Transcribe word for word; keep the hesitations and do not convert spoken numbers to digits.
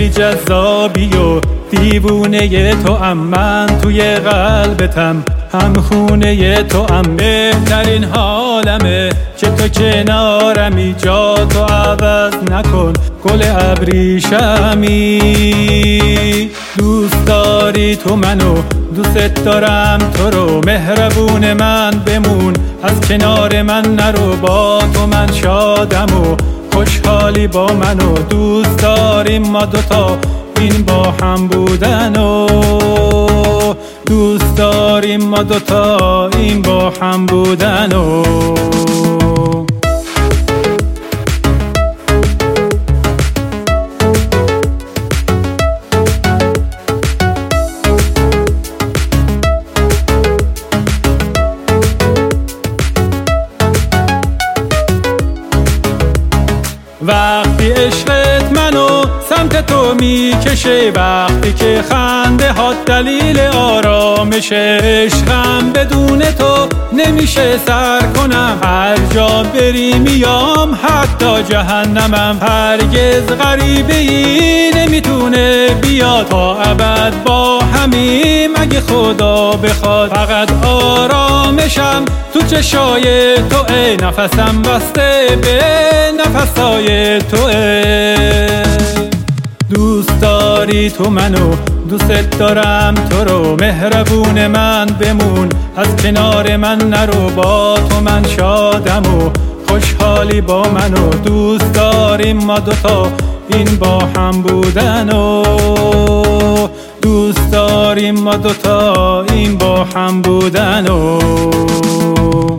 خیلی جذابی و دیوونه تو ام، من توی قلبتم هم خونه تو ام. بهترین حالمه که تو کنارمی، جا تو عوض نکن گل ابریشمی. دوست داری تو منو، دوست دارم تو رو، مهربون من بمون از کنار من نرو. با تو من شادم و خوشحالی با منو، دوست داریم ما دوتا این با هم بودن و دوست داریم ما دوتا این با هم بودن و وقتی عشقت منو سمت تو میکشه، وقتی که خنده ها دلیل آرامشه. عشقم بدون تو نمیشه سر کنم، هر جا بری میام حتی جهنمم. هرگز غریبه ای نمیتونه بیاد، تا ابد با همیم اگه خدا بخواد. فقط آرامشم تو چشای توئه، نفسم بسته به نفسای توئه. دوست داری تو منو، دوست دارم تو رو، مهربون من بمون از کنار من نرو. با تو من شادم و خوشحالی با منو، دوست داریم ما دوتا این با هم بودن و دوست داریم ما دوتا این با هم بودن و